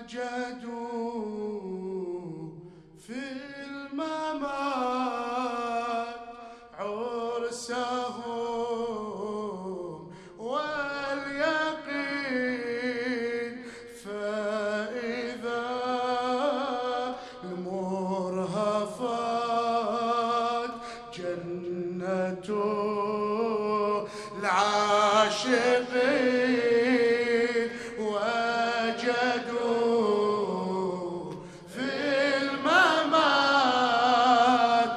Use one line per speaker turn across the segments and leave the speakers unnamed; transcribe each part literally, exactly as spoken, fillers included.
وجدوا في الممات عرسهم واليقين، فإذا المرهفات جنة العاشقين وجدوا في الممات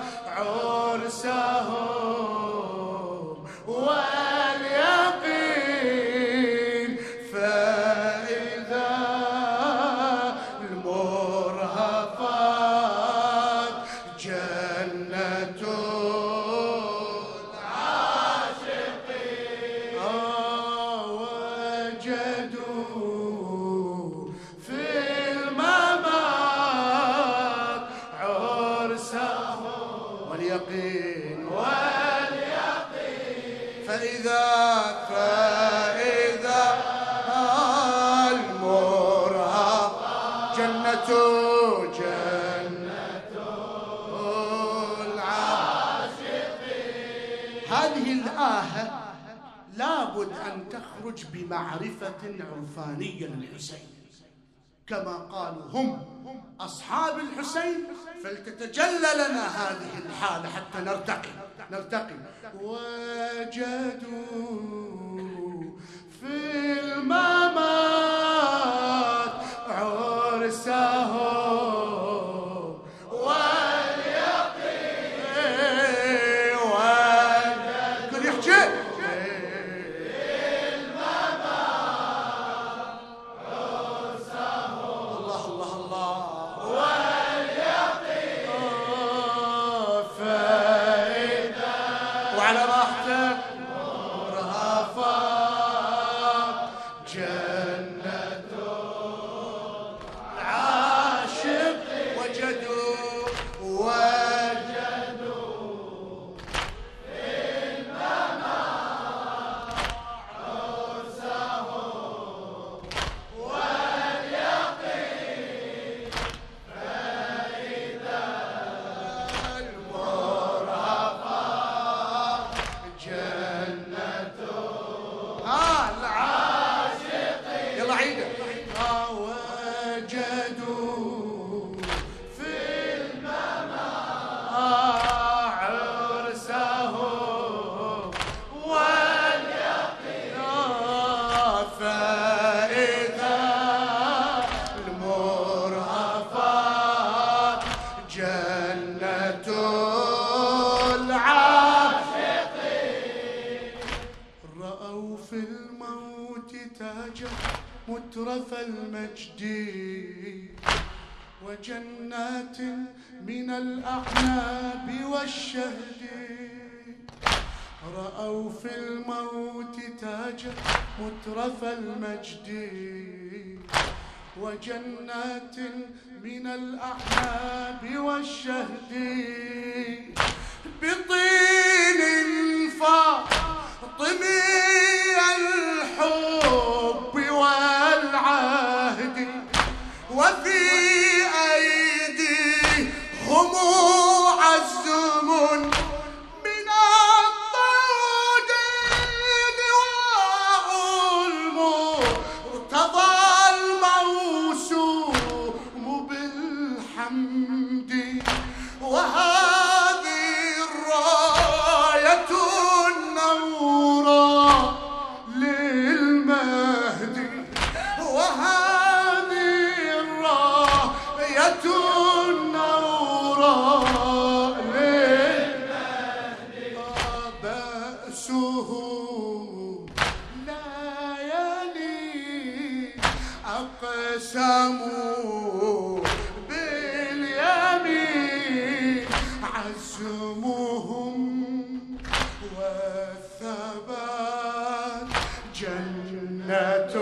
عرسهم واليقين، فإذا المرهفات جنة العاشقين آه وجدوا في الممات عرسهم واليقين واليقين، فإذا فإذا المرهف جنة جنة العاشقين. هذه الآية لابد أن تخرج بمعرفة عرفانية للحسين، كما قالوا هم أصحاب الحسين، فلتتجلى لنا هذه الحالة حتى نرتقي نرتقي. وجدوا في الممات عرسهم واليقين وجدوا كل يحكي وعلى راحتك مرهفات جنة العاشق وجدوا وجدوا في الممات عرسهم واليقين، فإذا المرهفات جنة العاشقين. يلا عيدة. وجدوا في الممات عرسهم واليقين، فإذا المرهفات جنة العاشقين. رأوا في الموت تاجا مترف المجد وجنات من الأعناب والشهد. رأوا في الموت تاجا مترف المجد وجنات من الأعناب والشهد، بطين فاطمي الحب والعهد، وفي أيديهم عزم من الطود لواء المرتضى الموسوم بالحمد، وهذه الراية النورى للمهدي، وهذه الراية النورى للمهدي، بأسه لا يلي أقسموا باليمين، عزمهم والثبات جنة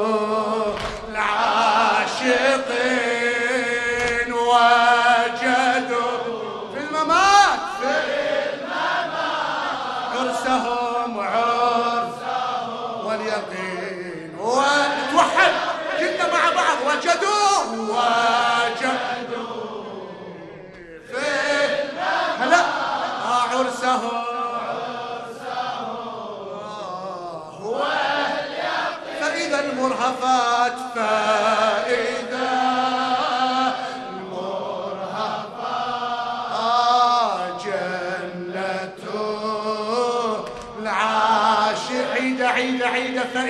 العاشقين. وجدوا في الممات في الممات عرسهم عرسهم واليقين. وتوحد كنا مع بعض. وجدوا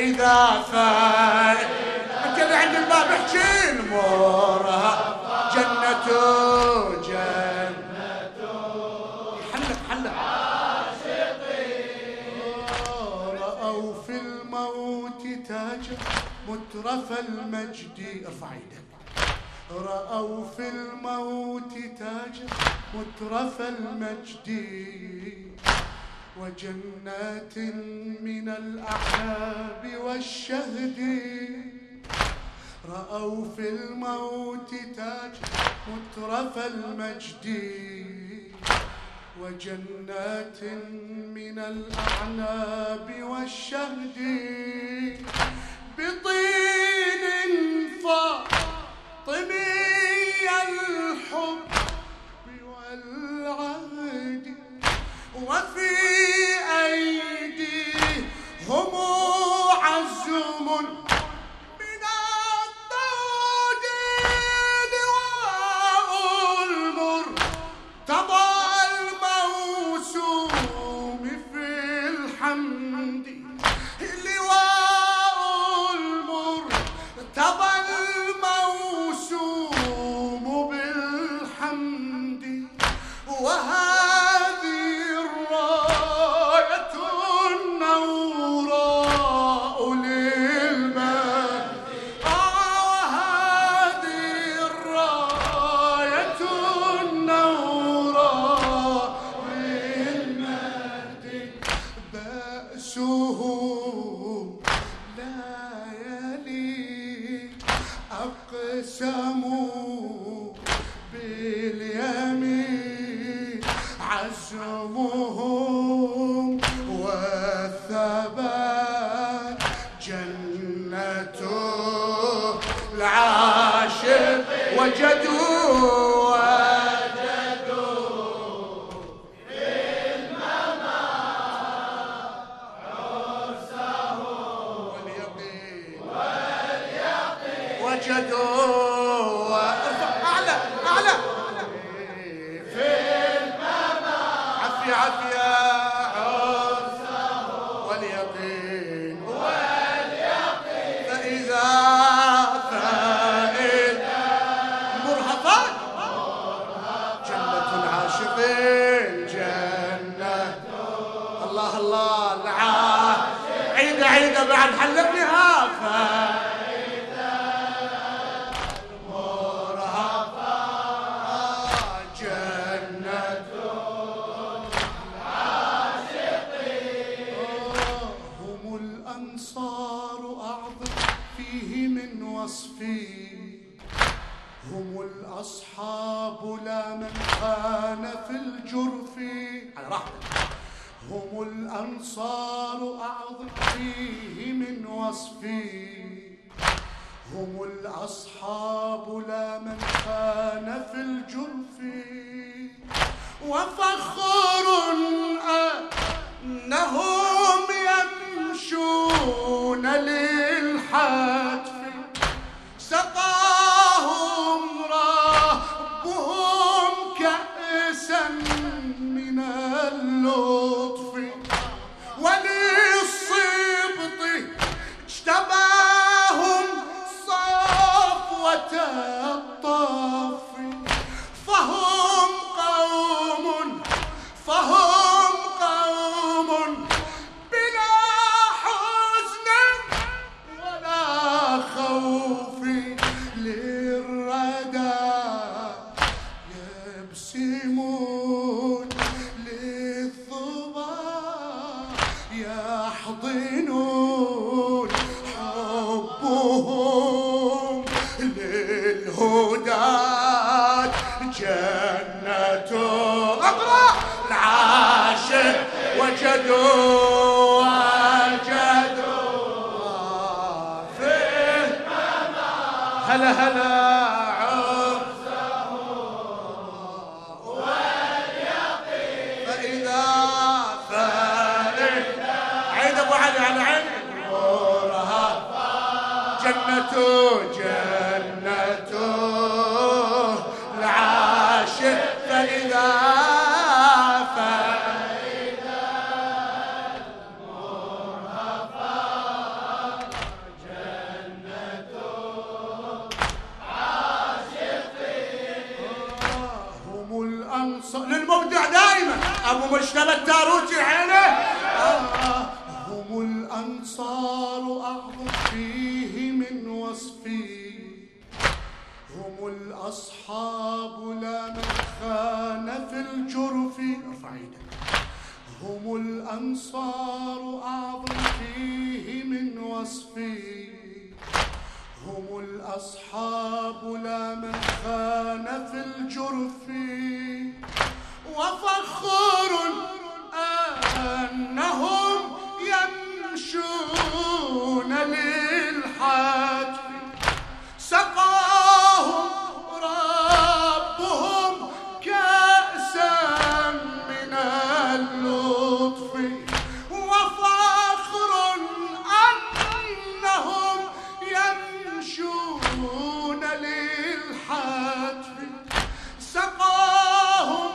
فإذا فائت أنت اللي عند الباب احكي المرها جنة جنة حلك حلك رأوا في الموت تاجا مترف المجد ارفع يدك رأوا في الموت تاجا مترف المجد وجنات من الأعناب والشهد رأوا في الموت تاجا مترف المجد وجنات من الأعناب والشهد بطين فاطمي الحب والعهد وفي أيديهم عزم من الطود لواء المرتضى الموسوم في الحمد لواء المرتضى الموسوم بالحمد وهذه الراية النوراء للمجد وهذه الراية النوراء للمجد بأسه لا يلي أقسموا باليمين عزمهم والثبات جنة العاشق وجدوا وجدوا أعلى أعلى في الممات عفية عفية عرسه واليقين واليقين فإذا فائت مرهفات جنة العاشقين جنة الله الله العاشق عيدة عيدة بعد حلبنيها هم الأصحاب لا من كان في الجرف على راحتك هم الأنصار أعظم فيه من وصفي هم الأصحاب لا من كان في الجرف وفخر أنهم يمشون للحتف سقاهم ربهم كأسا من اللطف وللصبط اجتباهم صفوة الطف فهم قوم فهم قوم بلا حزن ولا خوف للردى يبسمون للظبا يحضنون حبهم للهدى جنة أقرأ العاشق وجدوا هلا هلا عرسه واليقين فإذا فائت عيد أبو علي على عين نورها جنة جنة العاشق فإذا فائت المرهفات ابو مجتبى التاروتي عينه. آه هم الانصار اعظم فيه من وصفي، هم الاصحاب لا من خان في الجرف. ارفع ايدك. هم الانصار اعظم فيه من وصفي، هم الأصحاب لا من خان في الجرف. وفخر أنهم يمشون للحتف، سقاهم ربهم كأسا من اللطف. وفخر أنهم يمشون للحتف، سقاهم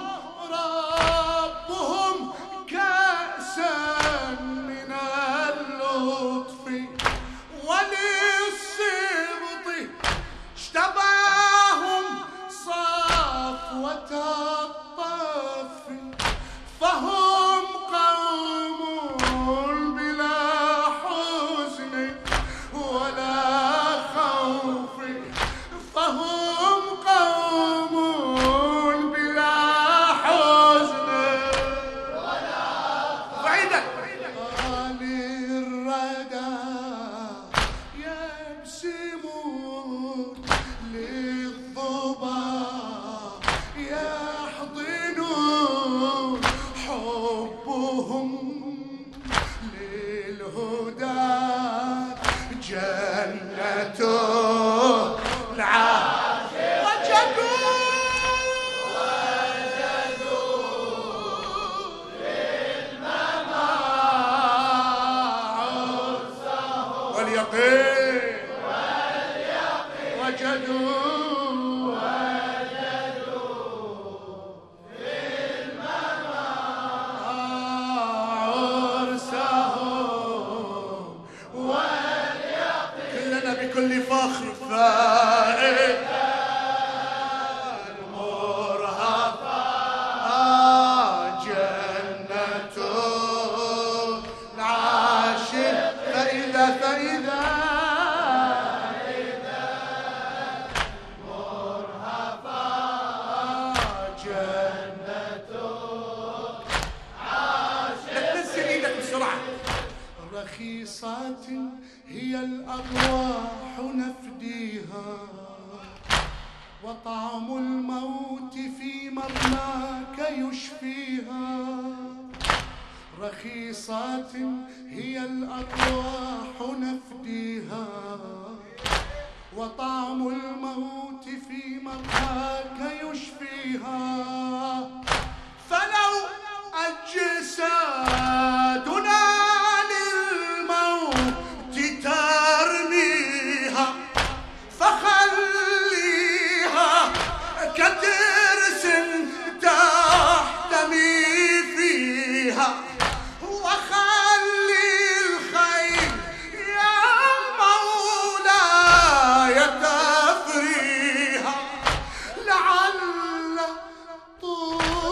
ربهم كأسا من اللطف. وللصبط اشتباهم صفوة الطف، فهم قوم بلا حزن ولا خوف، فهم قوم بلا حزن ولا خوف. بعيدك. للردى يبسمون، للظبا يحضنون، حبهم للهدى جنة العاشق. وجدوا واليقين وجدوا عرسهم واليقين. كلنا بكل فخر فائد المرهفة جنة العاشق. فإذا فإذا رخيصات هي الأرواح نفديها، وطعم الموت في مرماك يشفيها. رخيصات هي الأرواح نفديها، وطعم الموت في مرماك يشفيها. فلو أجسادنا ترميها، فخليها كترس تحتمي فيها. وخلي الخيل يا مولاي تفريها، لعل طول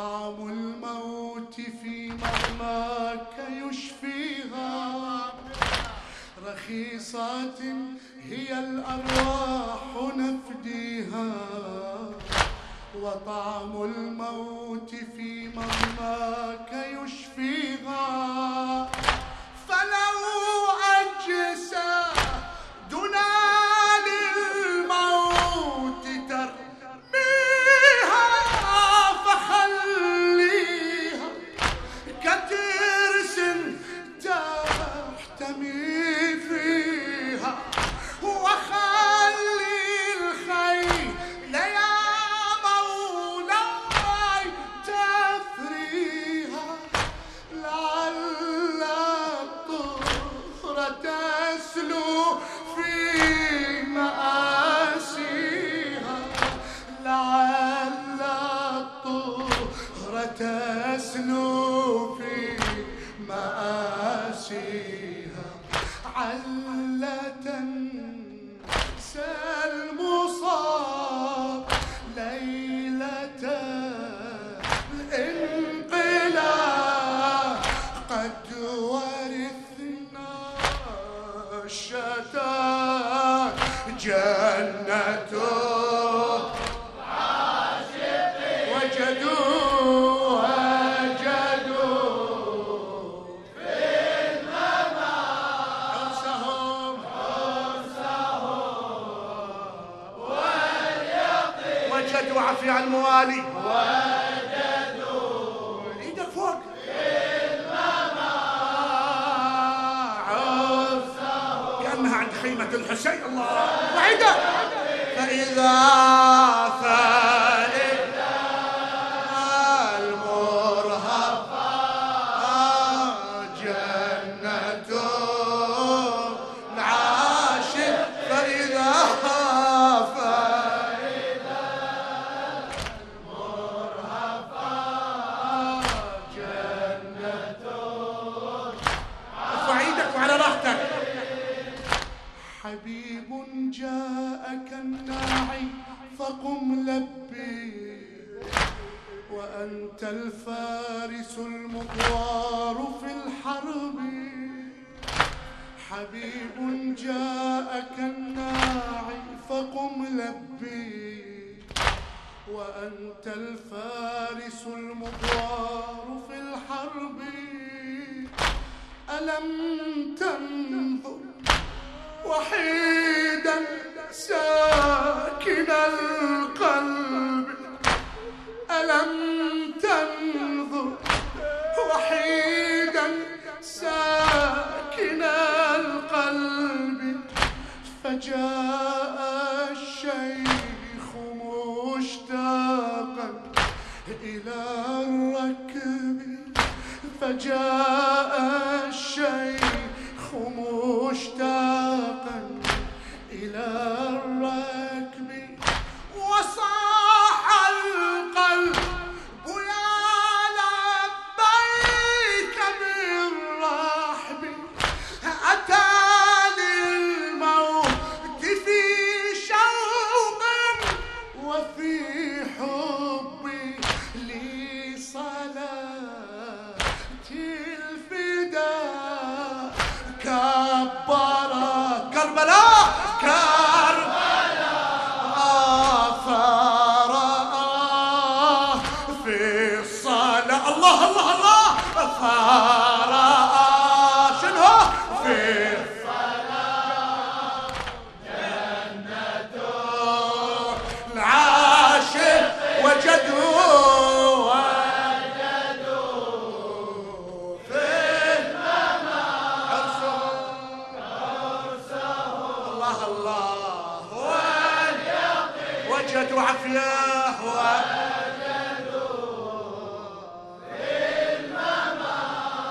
وطعم الموت في مرماك يشفيها، رخيصات هي الأرواح نفديها، وطعم الموت في مرماك يشفيها، فلو أجسادنا للموت ترميها فخليها كترس تحتمي فيها، وخلي الخيل يا مولاي تفريها، لعل الطهر تسلو في مآسيها، لعل الطهر تسلو في مآسيها، علة تنسى المصاب ليلة الانقلاب، قد ورثنا الشتات جنة وجدوا وجدوا عفي عن الموالي، وجدوا ايدك فوق كأنها عند خيمة الحسين. الله وعيدة فإذا فإذا المرهفة جنة العاشق، فإذا حبيب جاءك الناعي فقم لبي، وأنت الفارس المغوار في الحرب، حبيب جاءك الناعي فقم لبي، وأنت الفارس المغوار في الحرب، ألم تنظر وحيدا ساكن القلب، ألم تنظر وحيدا ساكن القلب، فجاء الشيخ مشتاقا إلى الركب، فجاء الشيخ مشتاقا إلى الركب، وصاح القلب يا لبيك بالرحب، أتى للموت في شوق وفي حب، لصلاة الفداء كبر كربلاء كربلاء فرأى في الصلاة الله الله الله فرأى شنو في الصلاة جنة العاشق، وجدوا وجدوا عفياه، وجدوا في الممات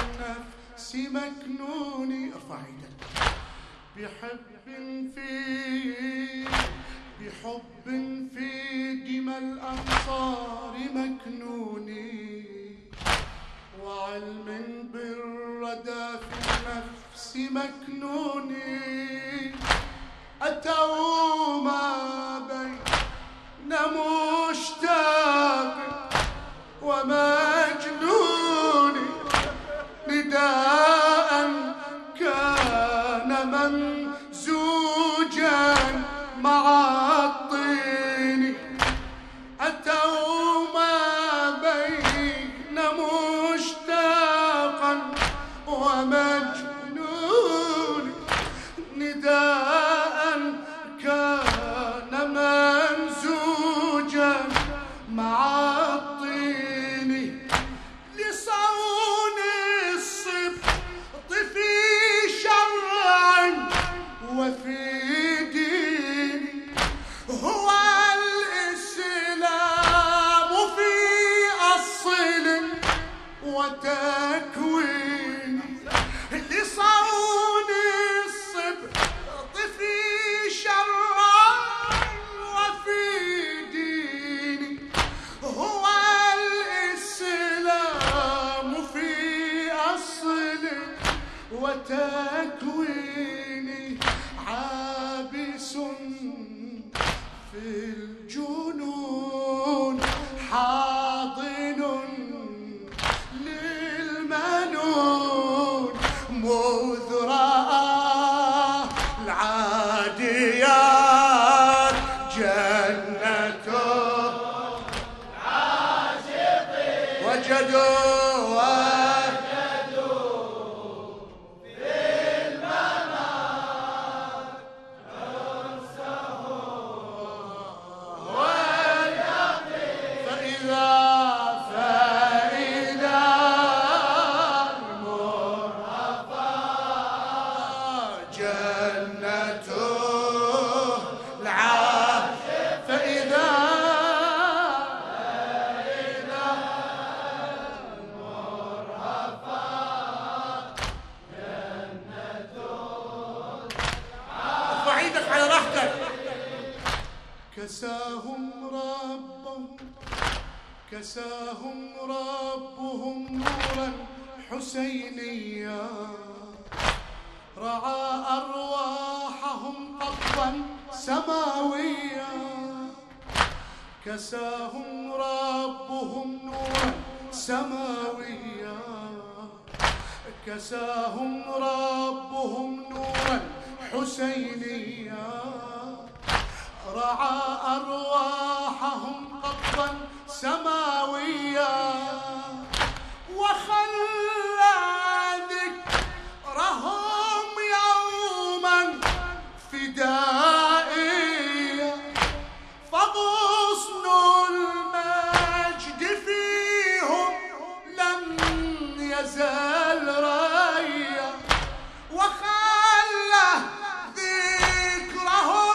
النفس مكنون. ارفع ايدك. بحب في بحب في دمى الأنصار مكنون، وعلم بالردى في النفس مكنون. أتوا ما بين مشتاق ومجنون، نداء كان ممزوجا مع الطين. أتوا ما بين مشتاقا ومجنون، نداء كان ممزوجا مع الطين. لصون الصبط في شرع وفي دين، هو الإسلام في أصل وتكوين. لصون الصبط في شرع وفي دين، هو الإسلام في أصل وتكوين. عابس في الجنون حاضن للمنون، مذ رأى العاديات جنته العاشقين وجدوا كساهم ربهم كساهم ربهم نورا حسينيا، رعى أرواحهم قبضا سماويا. كساهم ربهم نورا سماويا، كساهم ربهم نورا حسينيا، رعى أرواحهم قبضا سماويا. وخلى ذكرهم يوما فدائيا، فغصن المجد فيهم لم يزل ريا. وخلى ذكرهم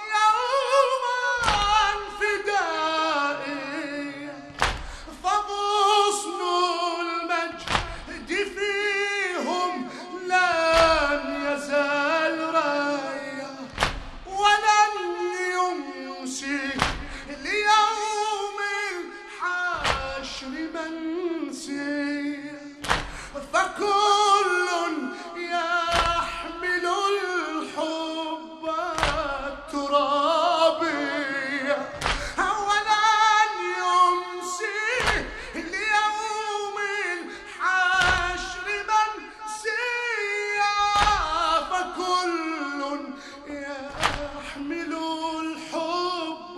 فكل يحمل الحب الترابي، ولن يمسي ليوم الحشر منسيا. فكل يحمل الحب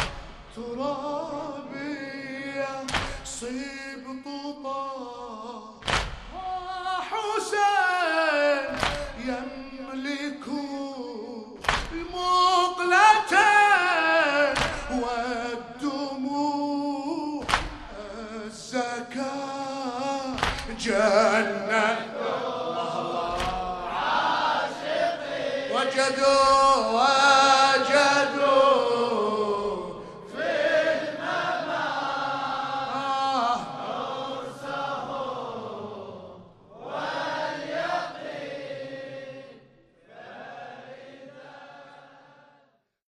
الترابي، صبط طه حسين يملك المقلتين والدموع الزكاة جنة الله عاشقين وجدوا